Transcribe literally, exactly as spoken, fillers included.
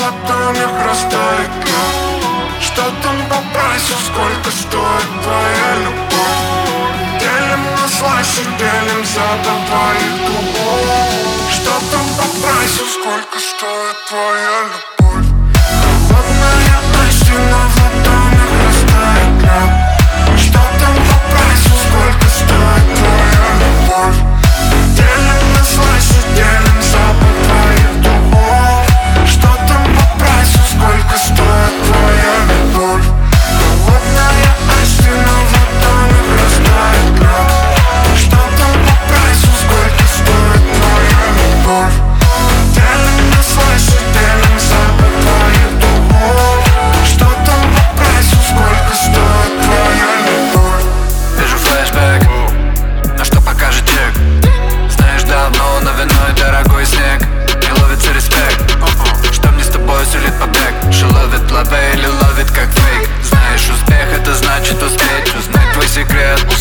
ладонях растает лед. Что там по прайсу, сколько стоит твоя любовь? Делим на слайсы, делим за твою любовь. Что там по прайсу, сколько стоит твоя любовь? Холодная айси, но в ладонях растает лед. Что там по прайсу, сколько стоит твоя любовь? Делим на слайсы, делим за твою любовь. Что там по прайсу, сколько стоит твоя любовь? Холодная айси, но в ладонях растает лед. Что там по прайсу, сколько стоит твоя любовь? Делим на слайсы, делим за твою любовь. Что там по прайсу, сколько стоит твоя любовь? Вижу флешбэк, на что покажет чек. Знаешь давно, но виной дорогой снег. И ловится респект, что мне с тобой сулит побег. She love it, love it или ловит как фейк. Знаешь, успех это значит успеть. Узнать твой секрет,